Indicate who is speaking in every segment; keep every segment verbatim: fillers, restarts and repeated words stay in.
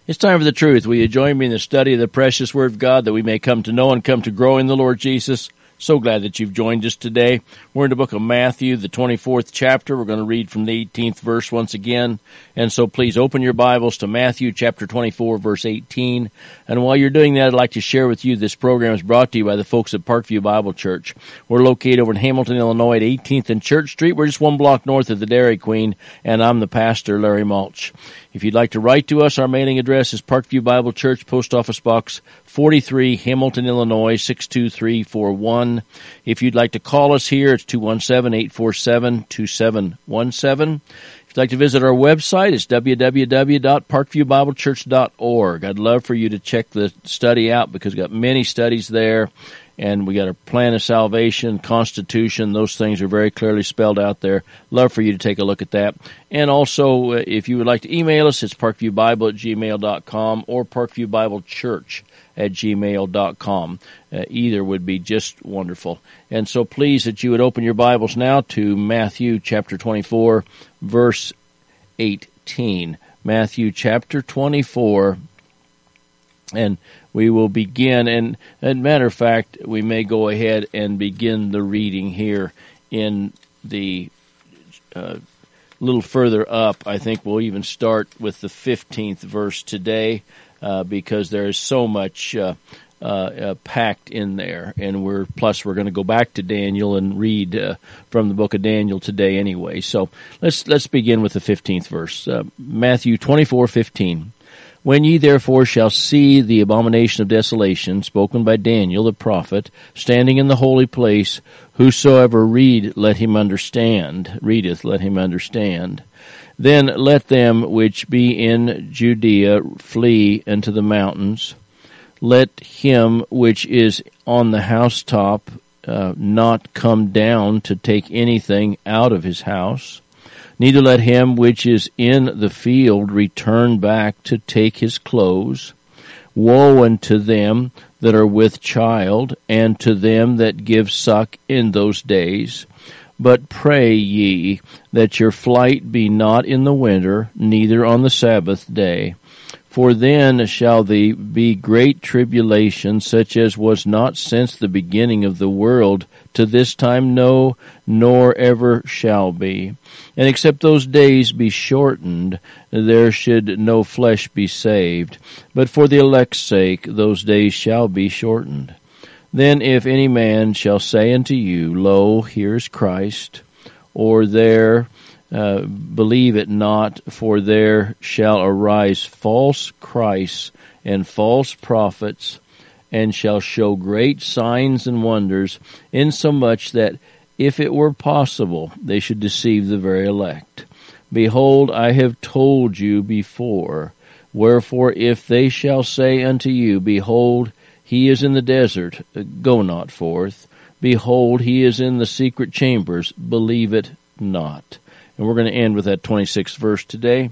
Speaker 1: It's time for the truth. Will you join me in the study of the precious Word of God that we may come to know and come to grow in the Lord Jesus? So glad that you've joined us today. We're in the book of Matthew, the twenty-fourth chapter. We're going to read from the eighteenth verse once again. And so please open your Bibles to Matthew chapter twenty-four, verse eighteen. And while you're doing that, I'd like to share with you this program is brought to you by the folks at Parkview Bible Church. We're located over in Hamilton, Illinois at eighteenth and Church Street. We're just one block north of the Dairy Queen, and I'm the pastor, Larry Mulch. If you'd like to write to us, our mailing address is Parkview Bible Church, Post Office Box forty-three, Hamilton, Illinois, six two three four one. If you'd like to call us here, it's two one seven, eight four seven, two seven one seven. If you'd like to visit our website, it's w w w dot parkview bible church dot org. I'd love for you to check the study out because we've got many studies there. And we got a plan of salvation, constitution, those things are very clearly spelled out there. Love for you to take a look at that. And also, uh, if you would like to email us, it's parkviewbible at gmail dot com or parkviewbiblechurch at gmail dot com. Uh, either would be just wonderful. And so please that you would open your Bibles now to Matthew chapter twenty-four, verse eighteen. Matthew chapter twenty-four, and we will begin, and as a matter of fact, we may go ahead and begin the reading here in the uh, little further up. I think we'll even start with the fifteenth verse today uh, because there is so much uh, uh, uh, packed in there, and we're plus we're going to go back to Daniel and read uh, from the book of Daniel today anyway. So let's let's begin with the fifteenth verse, uh, Matthew twenty-four fifteen. When ye therefore shall see the abomination of desolation, spoken by Daniel the prophet, standing in the holy place, whosoever read, let him understand, readeth, let him understand. Then let them which be in Judea flee into the mountains. Let him which is on the housetop uh, not come down to take anything out of his house. Neither let him which is in the field return back to take his clothes. Woe unto them that are with child, and to them that give suck in those days. But pray ye that your flight be not in the winter, neither on the Sabbath day. For then shall there be great tribulation, such as was not since the beginning of the world to this time, no, nor ever shall be. And except those days be shortened, there should no flesh be saved. But for the elect's sake, those days shall be shortened. Then if any man shall say unto you, Lo, here is Christ, or there, uh, believe it not, for there shall arise false Christs and false prophets, and shall show great signs and wonders, insomuch that if it were possible, they should deceive the very elect. Behold, I have told you before. Wherefore, if they shall say unto you, Behold, he is in the desert, go not forth. Behold, he is in the secret chambers, believe it not. And we're going to end with that twenty-sixth verse today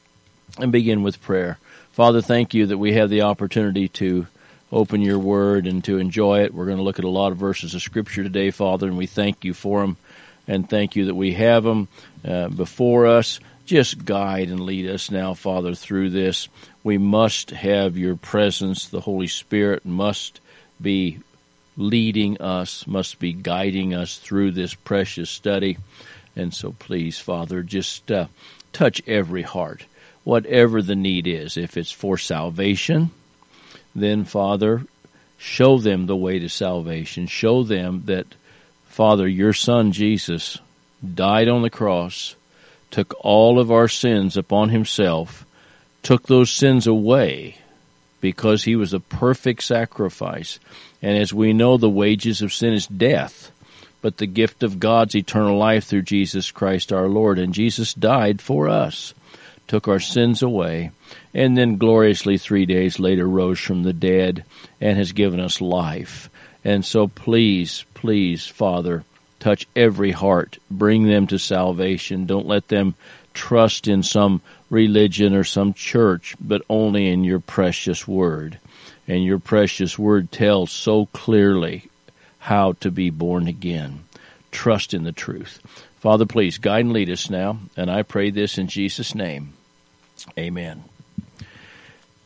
Speaker 1: and begin with prayer. Father, thank you that we have the opportunity to open your word and to enjoy it. We're going to look at a lot of verses of Scripture today, Father, and we thank you for them, and thank you that we have them uh, before us. Just guide and lead us now, Father, through this. We must have your presence. The Holy Spirit must be leading us, must be guiding us through this precious study. And so please, Father, just uh, touch every heart, whatever the need is. If it's for salvation, then, Father, show them the way to salvation. Show them that, Father, your Son, Jesus, died on the cross, took all of our sins upon himself, took those sins away because he was a perfect sacrifice. And as we know, the wages of sin is death, but the gift of God's eternal life through Jesus Christ our Lord. And Jesus died for us, took our sins away, and then gloriously three days later rose from the dead and has given us life. And so please, please, Father, touch every heart. Bring them to salvation. Don't let them trust in some religion or some church, but only in your precious word. And your precious word tells so clearly how to be born again. Trust in the truth. Father, please guide and lead us now, and I pray this in Jesus' name. Amen.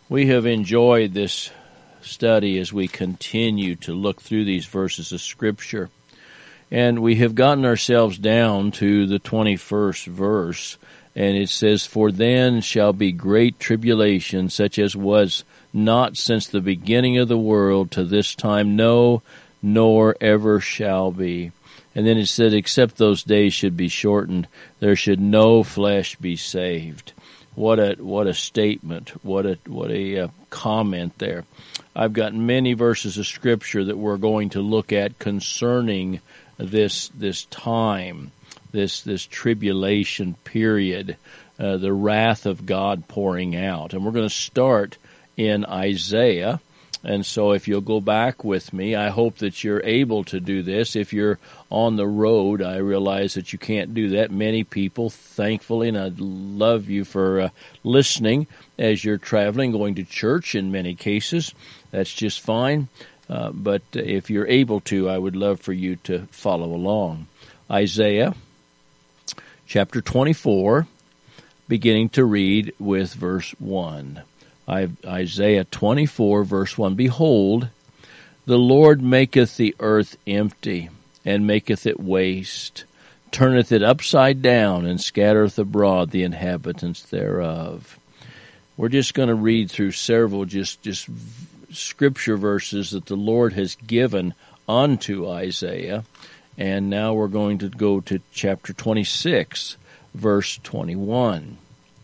Speaker 1: We have enjoyed this study as we continue to look through these verses of Scripture. And we have gotten ourselves down to the twenty-first verse, and it says, "For then shall be great tribulation, such as was not since the beginning of the world to this time, no, nor ever shall be." And then it said, "Except those days should be shortened, there should no flesh be saved." What a what a statement! What a what a uh, comment there. I've got many verses of Scripture that we're going to look at concerning this this time, this this tribulation period, uh, the wrath of God pouring out, and we're going to start in Isaiah. And so if you'll go back with me, I hope that you're able to do this. If you're on the road, I realize that you can't do that. Many people, thankfully, and I love you for uh, listening as you're traveling, going to church in many cases. That's just fine. Uh, but if you're able to, I would love for you to follow along. Isaiah chapter twenty-four, beginning to read with verse one. Isaiah twenty-four, verse one, "Behold, the Lord maketh the earth empty, and maketh it waste, turneth it upside down, and scattereth abroad the inhabitants thereof." We're just going to read through several just, just scripture verses that the Lord has given unto Isaiah, and now we're going to go to chapter twenty-six, verse twenty-one.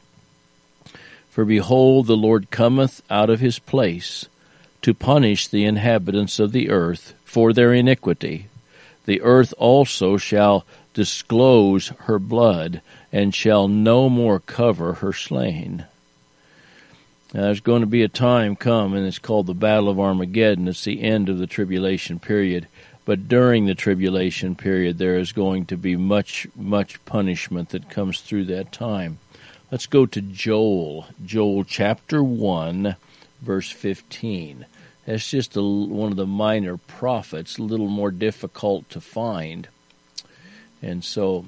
Speaker 1: "For behold, the Lord cometh out of his place to punish the inhabitants of the earth for their iniquity. The earth also shall disclose her blood, and shall no more cover her slain." Now, there's going to be a time come, and it's called the Battle of Armageddon. It's the end of the tribulation period. But during the tribulation period, there is going to be much, much punishment that comes through that time. Let's go to Joel, Joel chapter one, verse fifteen. That's just a, one of the minor prophets, a little more difficult to find. And so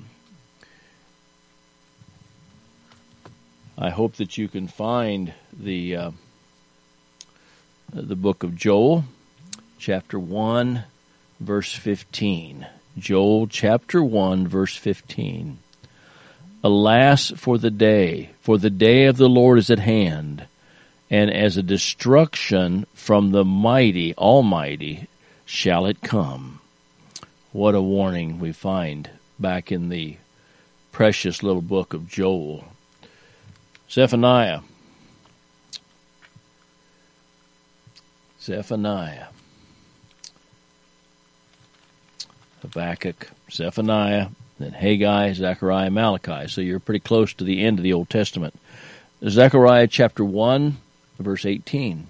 Speaker 1: I hope that you can find the uh, the book of Joel, chapter one, verse fifteen. Joel chapter one, verse fifteen. "Alas for the day, for the day of the Lord is at hand, and as a destruction from the mighty, Almighty, shall it come." What a warning we find back in the precious little book of Joel. Zephaniah. Zephaniah. Habakkuk, Zephaniah, then Haggai, Zechariah, Malachi. So you're pretty close to the end of the Old Testament. Zechariah chapter one, verse eighteen.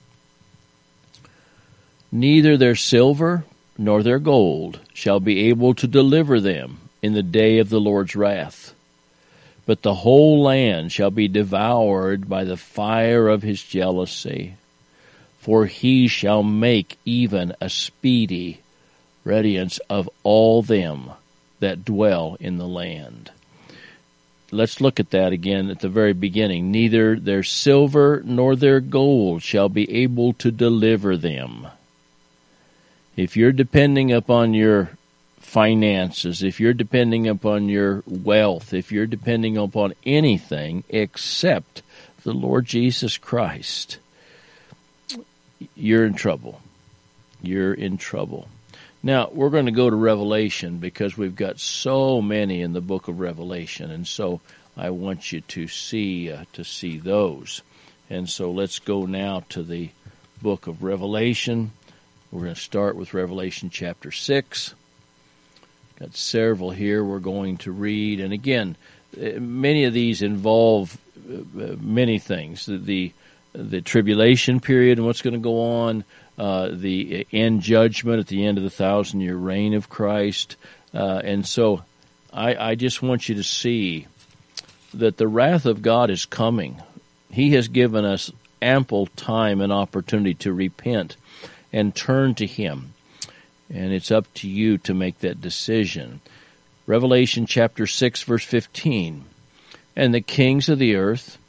Speaker 1: "Neither their silver nor their gold shall be able to deliver them in the day of the Lord's wrath. But the whole land shall be devoured by the fire of his jealousy. For he shall make even a speedy radiance of all them that dwell in the land." Let's look at that again at the very beginning. "Neither their silver nor their gold shall be able to deliver them." If you're depending upon your finances, if you're depending upon your wealth, if you're depending upon anything except the Lord Jesus Christ, you're in trouble. You're in trouble. Now, we're going to go to Revelation because we've got so many in the book of Revelation, and so I want you to see uh, to see those. And so let's go now to the book of Revelation. We're going to start with Revelation chapter six. Got several here we're going to read, and again, many of these involve many things. The the, the tribulation period and what's going to go on, uh, the end judgment at the end of the thousand-year reign of Christ. Uh, and so I, I just want you to see that the wrath of God is coming. He has given us ample time and opportunity to repent and turn to Him. And it's up to you to make that decision. Revelation chapter six, verse fifteen. "And the kings of the earth,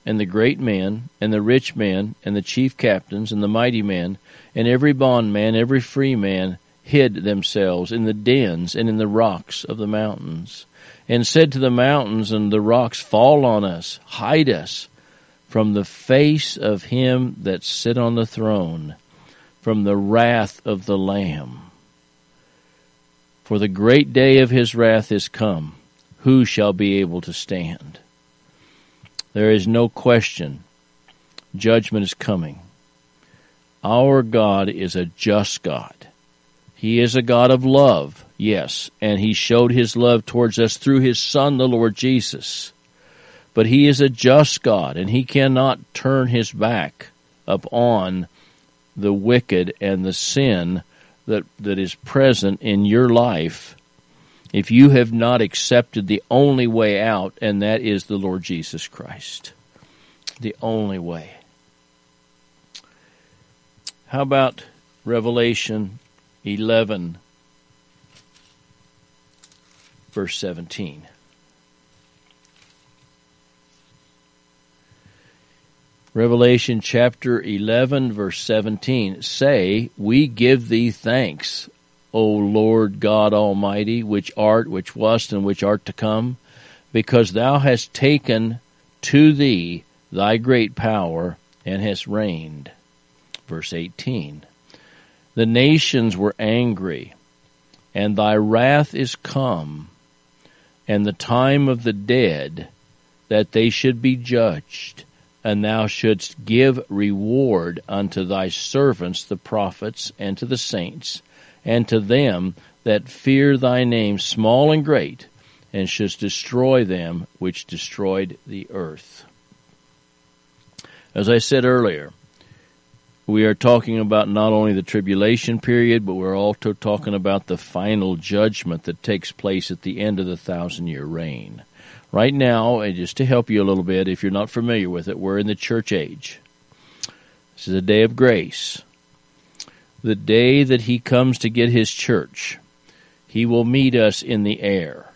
Speaker 1: and the great men, and the rich men, and the chief captains, and the mighty men, and every bondman, every free man, hid themselves in the dens and in the rocks of the mountains, and said to the mountains and the rocks, Fall on us, hide us from the face of him that sit on the throne, from the wrath of the Lamb. For the great day of his wrath is come. Who shall be able to stand? There is no question. Judgment is coming. Our God is a just God. He is a God of love, yes, and he showed his love towards us through his Son, the Lord Jesus. But he is a just God, and he cannot turn his back upon the wicked and the sin that, that is present in your life if you have not accepted the only way out, and that is the Lord Jesus Christ. The only way. How about Revelation eleven, verse seventeen? Revelation chapter eleven, verse seventeen. Say, we give thee thanks, O Lord God Almighty, which art, which wast, and which art to come, because thou hast taken to thee thy great power, and hast reigned. Verse eighteen. The nations were angry, and thy wrath is come, and the time of the dead, that they should be judged, and thou shouldst give reward unto thy servants the prophets, and to the saints, and to them that fear thy name, small and great, and shouldst destroy them which destroyed the earth. As I said earlier, we are talking about not only the tribulation period, but we're also talking about the final judgment that takes place at the end of the thousand-year reign. Right now, and just to help you a little bit, if you're not familiar with it, we're in the church age. This is a day of grace. The day that he comes to get his church, he will meet us in the air.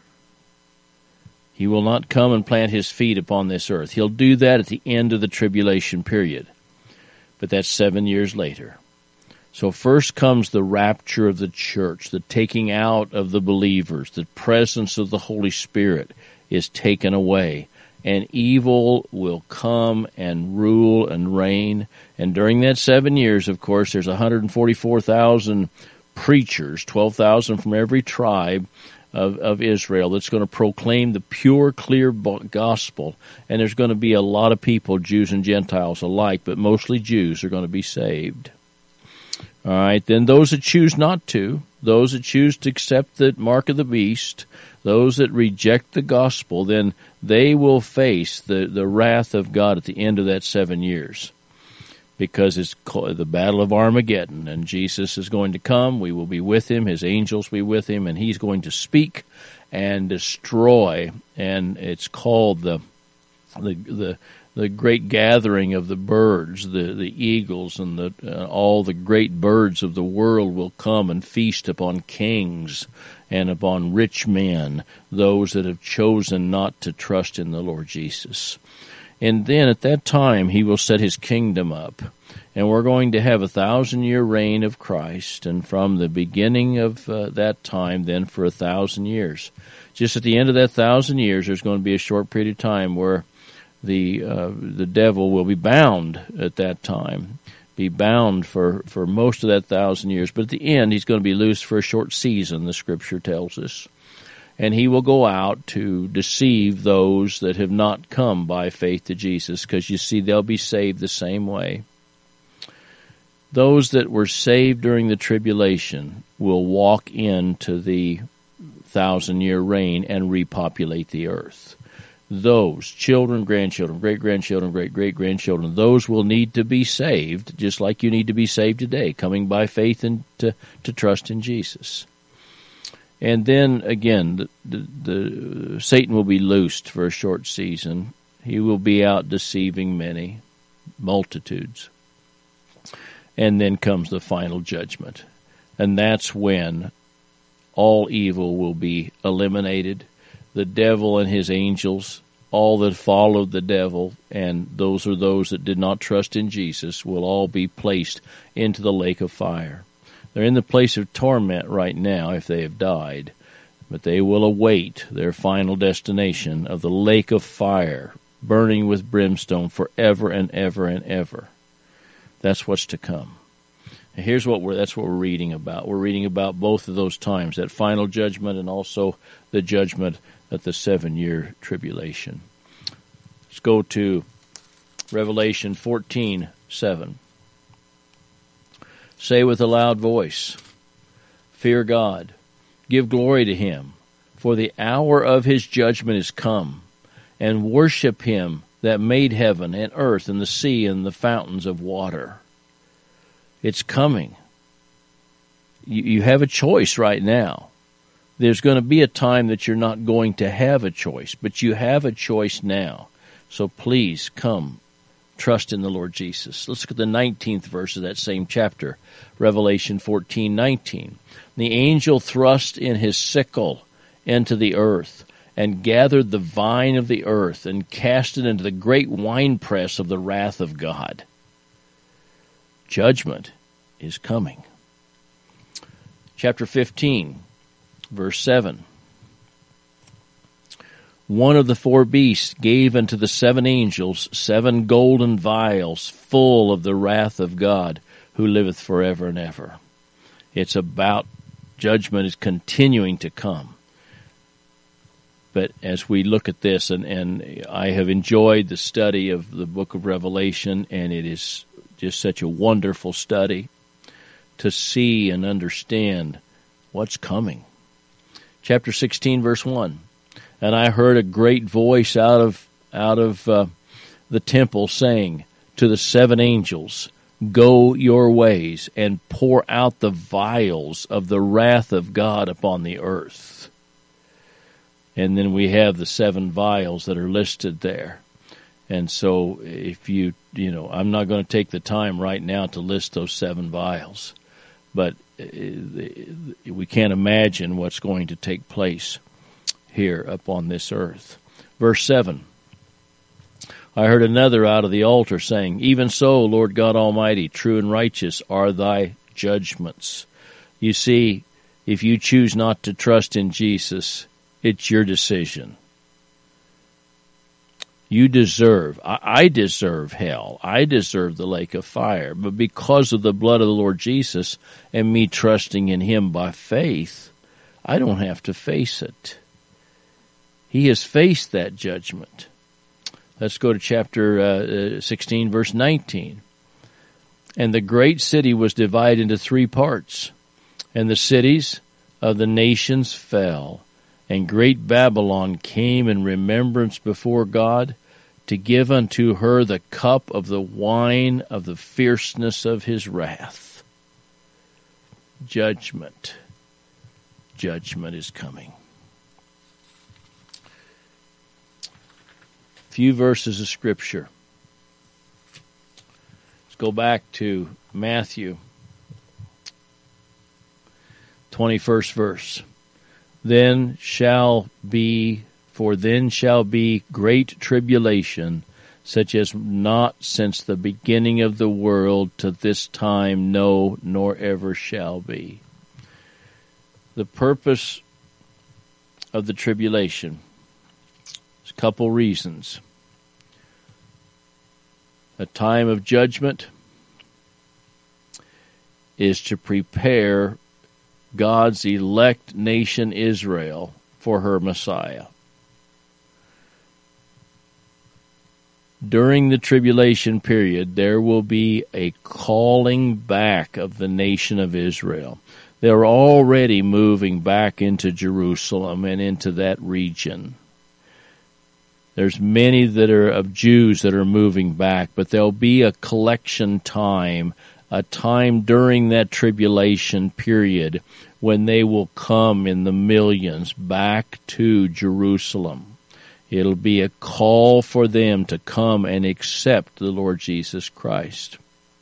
Speaker 1: He will not come and plant his feet upon this earth. He'll do that at the end of the tribulation period. But that's seven years later. So first comes the rapture of the church, the taking out of the believers, the presence of the Holy Spirit is taken away, and evil will come and rule and reign. And during that seven years, of course, there's one hundred forty-four thousand preachers, twelve thousand from every tribe of, of Israel, that's going to proclaim the pure, clear gospel. And there's going to be a lot of people, Jews and Gentiles alike, but mostly Jews are going to be saved. All right, then those that choose not to, those that choose to accept the mark of the beast, those that reject the gospel, then they will face the, the wrath of God at the end of that seven years. Because it's called the Battle of Armageddon, and Jesus is going to come. We will be with him. His angels will be with him, and he's going to speak and destroy. And it's called the the the, the great gathering of the birds, the, the eagles, and the uh, all the great birds of the world will come and feast upon kings and upon rich men, those that have chosen not to trust in the Lord Jesus. And then at that time, he will set his kingdom up. And we're going to have a thousand-year reign of Christ. And from the beginning of uh, that time, then for a thousand years. Just at the end of that thousand years, there's going to be a short period of time where the uh, the devil will be bound at that time. Be bound for, for most of that thousand years. But at the end, he's going to be loosed for a short season, the Scripture tells us. And he will go out to deceive those that have not come by faith to Jesus, because you see, they'll be saved the same way. Those that were saved during the tribulation will walk into the thousand-year reign and repopulate the earth. Those, children, grandchildren, great-grandchildren, great-great-grandchildren, those will need to be saved, just like you need to be saved today, coming by faith and to, to trust in Jesus. And then, again, the, the, the Satan will be loosed for a short season. He will be out deceiving many, multitudes. And then comes the final judgment. And that's when all evil will be eliminated. The devil and his angels all that followed the devil, and those are those that did not trust in Jesus, will all be placed into the lake of fire. They're in the place of torment right now if they have died, but they will await their final destination of the lake of fire, burning with brimstone forever and ever and ever. That's what's to come. And here's what we're, that's what we're reading about. We're reading about both of those times, that final judgment and also the judgment at the seven-year tribulation. Let's go to Revelation fourteen seven. Say with a loud voice, fear God, give glory to him, for the hour of his judgment is come, and worship him that made heaven and earth and the sea and the fountains of water. It's coming. You, you have a choice right now. There's going to be a time that you're not going to have a choice, but you have a choice now. So please come, trust in the Lord Jesus. Let's look at the nineteenth verse of that same chapter, Revelation fourteen nineteen. The angel thrust in his sickle into the earth, and gathered the vine of the earth, and cast it into the great winepress of the wrath of God. Judgment is coming. Chapter fifteen, verse seven. One of the four beasts gave unto the seven angels seven golden vials full of the wrath of God, who liveth forever and ever. It's about judgment is continuing to come. But as we look at this, and, and I have enjoyed the study of the book of Revelation, and it is just such a wonderful study to see and understand what's coming. Chapter sixteen, verse one. And I heard a great voice out of out of uh, the temple saying to the seven angels, go your ways and pour out the vials of the wrath of God upon the earth. And then we have the seven vials that are listed there. And so if you, you know, I'm not going to take the time right now to list those seven vials, but we can't imagine what's going to take place here upon this earth. Verse seven. I heard another out of the altar saying, even so, Lord God Almighty, true and righteous are thy judgments. You see, if you choose not to trust in Jesus, it's your decision. You deserve, I, I deserve hell. I deserve the lake of fire. But because of the blood of the Lord Jesus and me trusting in him by faith, I don't have to face it. He has faced that judgment. Let's go to chapter uh, sixteen, verse nineteen. And the great city was divided into three parts, and the cities of the nations fell, and great Babylon came in remembrance before God to give unto her the cup of the wine of the fierceness of his wrath. Judgment. Judgment is coming. Few verses of Scripture. Let's go back to Matthew, twenty-first verse. Then shall be, for then shall be great tribulation, such as not since the beginning of the world to this time, no, nor ever shall be. The purpose of the tribulation, there's a couple reasons. A time of judgment is to prepare God's elect nation Israel for her Messiah. During the tribulation period, there will be a calling back of the nation of Israel. They're already moving back into Jerusalem and into that region. There's many that are of Jews that are moving back, but there'll be a collection time, a time during that tribulation period when they will come in the millions back to Jerusalem. It'll be a call for them to come and accept the Lord Jesus Christ.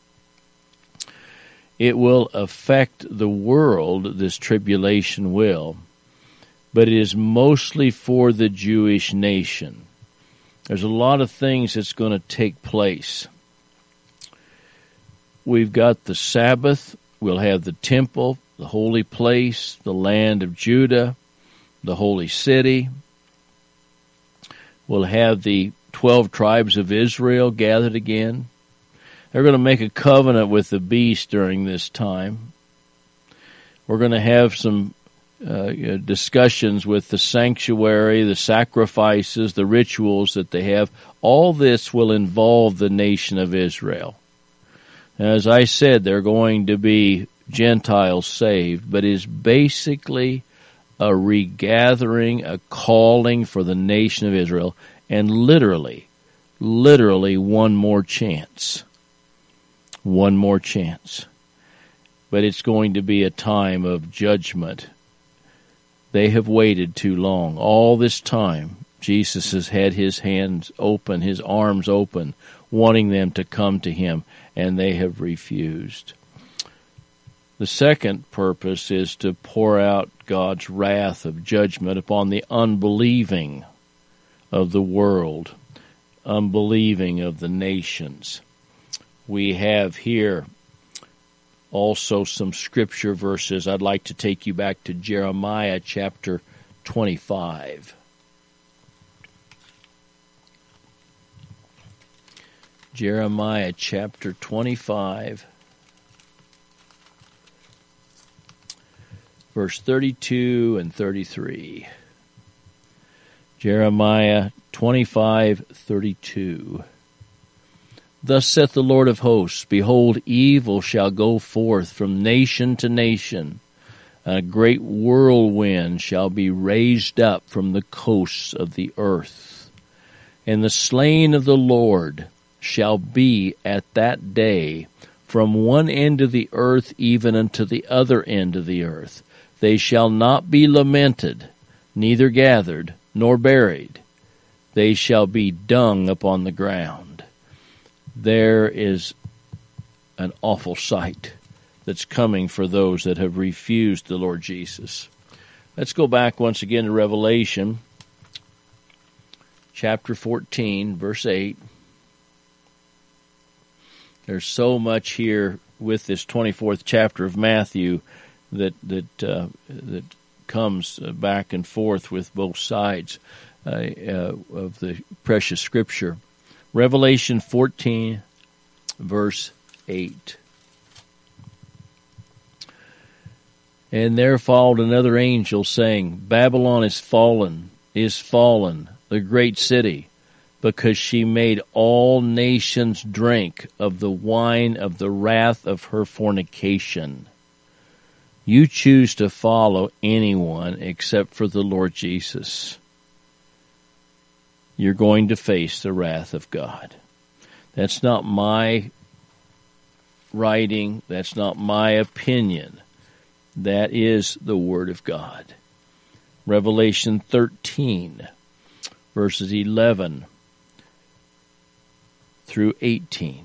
Speaker 1: It will affect the world, this tribulation will, but it is mostly for the Jewish nation. There's a lot of things that's going to take place. We've got the Sabbath. We'll have the temple, the holy place, the land of Judah, the holy city. We'll have the twelve tribes of Israel gathered again. They're going to make a covenant with the beast during this time. We're going to have some uh, discussions with the sanctuary, the sacrifices, the rituals that they have. All this will involve the nation of Israel. As I said, they're going to be Gentiles saved, but is basically a regathering, a calling for the nation of Israel, and literally, literally one more chance. One more chance. But it's going to be a time of judgment. They have waited too long. All this time, Jesus has had his hands open, his arms open, wanting them to come to him, and they have refused. The second purpose is to pour out God's wrath of judgment upon the unbelieving of the world, unbelieving of the nations. We have here also some scripture verses. I'd like to take you back to Jeremiah chapter twenty-five. Jeremiah chapter twenty-five, verse thirty-two and thirty-three. Jeremiah twenty-five, thirty-two. Thus saith the Lord of hosts, behold, evil shall go forth from nation to nation, and a great whirlwind shall be raised up from the coasts of the earth. And the slain of the Lord shall be at that day from one end of the earth even unto the other end of the earth. They shall not be lamented, neither gathered, nor buried. They shall be dung upon the ground. There is an awful sight that's coming for those that have refused the Lord Jesus. Let's go back once again to Revelation, chapter fourteen, verse eight. There's so much here with this twenty-fourth chapter of Matthew that that uh, that comes back and forth with both sides uh, uh, of the precious Scripture. Revelation fourteen, verse eight. And there followed another angel, saying, Babylon is fallen, is fallen, the great city, because she made all nations drink of the wine of the wrath of her fornication. You choose to follow anyone except for the Lord Jesus. You're going to face the wrath of God. That's not my writing. That's not my opinion. That is the Word of God. Revelation thirteen, verses eleven through eighteen.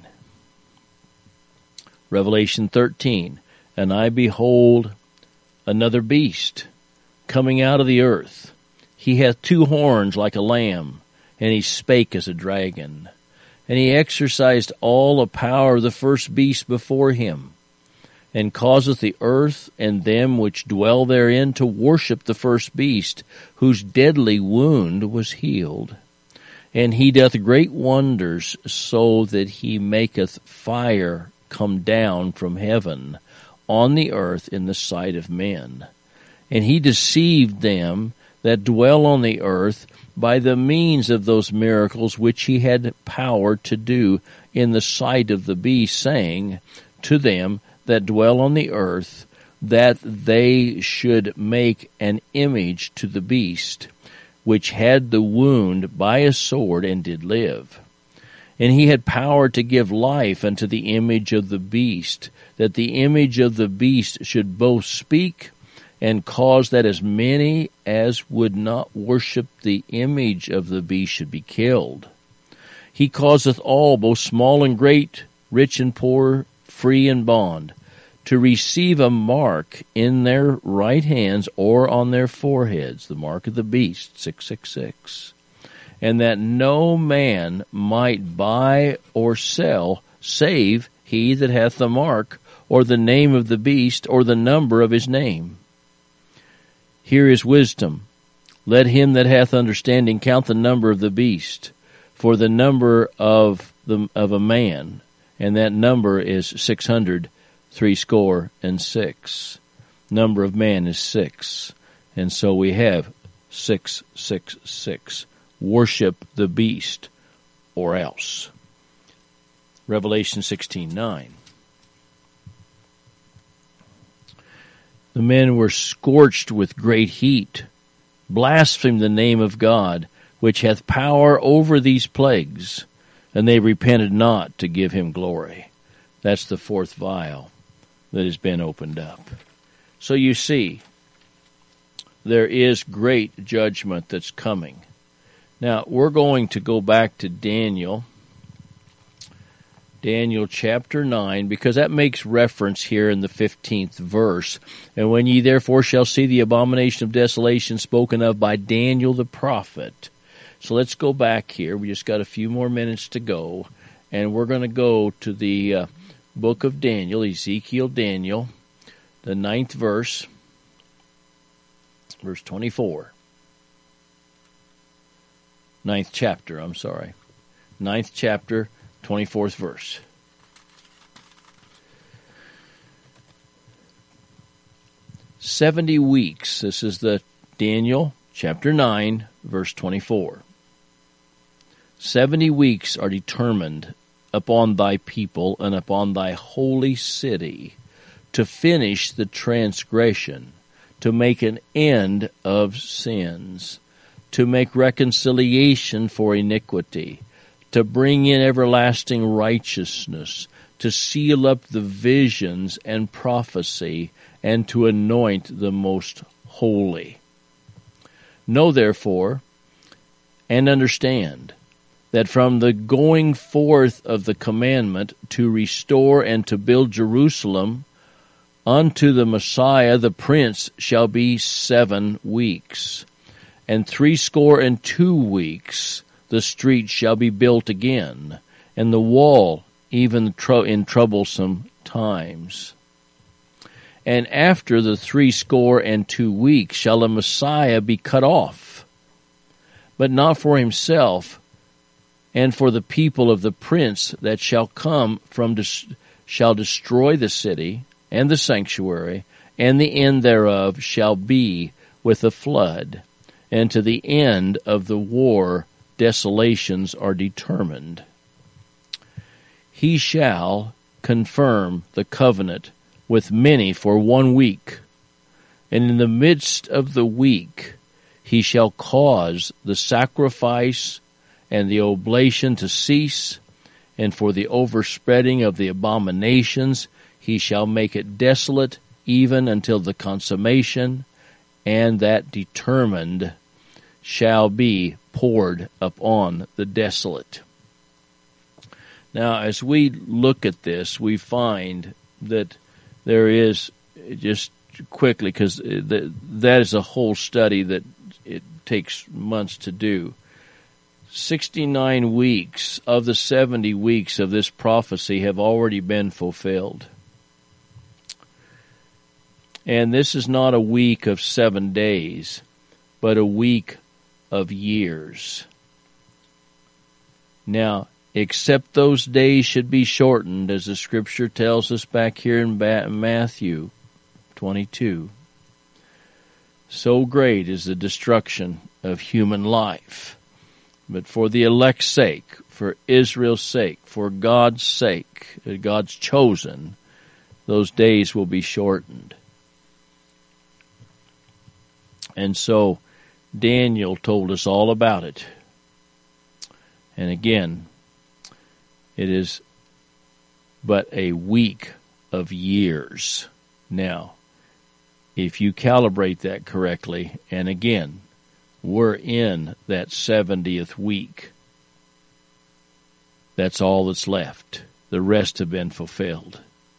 Speaker 1: Revelation thirteen, and I behold another beast coming out of the earth. He hath two horns like a lamb, and he spake as a dragon. And he exercised all the power of the first beast before him, and causeth the earth and them which dwell therein to worship the first beast, whose deadly wound was healed. And he doth great wonders, so that he maketh fire come down from heaven on the earth in the sight of men. And he deceived them that dwell on the earth by the means of those miracles which he had power to do in the sight of the beast, saying to them that dwell on the earth, that they should make an image to the beast, which had the wound by a sword and did live. And he had power to give life unto the image of the beast, that the image of the beast should both speak and cause that as many as would not worship the image of the beast should be killed. He causeth all, both small and great, rich and poor, free and bond, to receive a mark in their right hands or on their foreheads, the mark of the beast, six six six. and that no man might buy or sell, save he that hath the mark, or the name of the beast, or the number of his name. Here is wisdom. Let him that hath understanding count the number of the beast, for the number of the of a man, and that number is six hundred threescore and six. Number of man is six, and so we have six six six. Worship the beast, or else. Revelation sixteen nine. The men were scorched with great heat, blasphemed the name of God, which hath power over these plagues, and they repented not to give him glory. That's the fourth vial that has been opened up. So you see, there is great judgment that's coming. Now, we're going to go back to Daniel, Daniel chapter nine, because that makes reference here in the fifteenth verse. And when ye therefore shall see the abomination of desolation spoken of by Daniel the prophet. So let's go back here. We just got a few more minutes to go. And we're going to go to the uh, book of Daniel, Ezekiel Daniel, the ninth verse, verse twenty-four. Ninth chapter, I'm sorry. Ninth chapter, twenty-fourth verse. Seventy weeks. This is the Daniel chapter nine, verse twenty-four. Seventy weeks are determined upon thy people and upon thy holy city to finish the transgression, to make an end of sins, to make reconciliation for iniquity, to bring in everlasting righteousness, to seal up the visions and prophecy, and to anoint the most holy. Know therefore, and understand, that from the going forth of the commandment to restore and to build Jerusalem unto the Messiah the Prince shall be seven weeks, and threescore and two weeks the street shall be built again, and the wall even in troublesome times. And after the threescore and two weeks shall a Messiah be cut off, but not for himself, and for the people of the prince that shall come from des- shall destroy the city and the sanctuary, and the end thereof shall be with a flood, and to the end of the war desolations are determined. He shall confirm the covenant with many for one week, and in the midst of the week he shall cause the sacrifice and the oblation to cease, and for the overspreading of the abominations he shall make it desolate even until the consummation, and that determined shall be poured upon the desolate. Now, as we look at this, we find that there is, just quickly, because that is a whole study that it takes months to do, sixty-nine weeks of the seventy weeks of this prophecy have already been fulfilled. And this is not a week of seven days, but a week of years. Now, except those days should be shortened, as the Scripture tells us back here in Matthew twenty-two. So great is the destruction of human life. But for the elect's sake, for Israel's sake, for God's sake, God's chosen, those days will be shortened. And so Daniel told us all about it. And again, it is but a week of years. Now, if you calibrate that correctly, and again, we're in that seventieth week. That's all that's left. The rest have been fulfilled.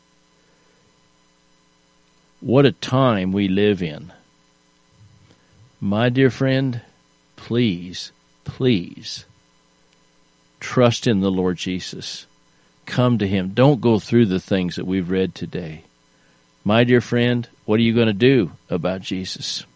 Speaker 1: What a time we live in. My dear friend, please please trust in the Lord Jesus. Come to him. Don't go through the things that we've read today. My dear friend, what are you going to do about Jesus?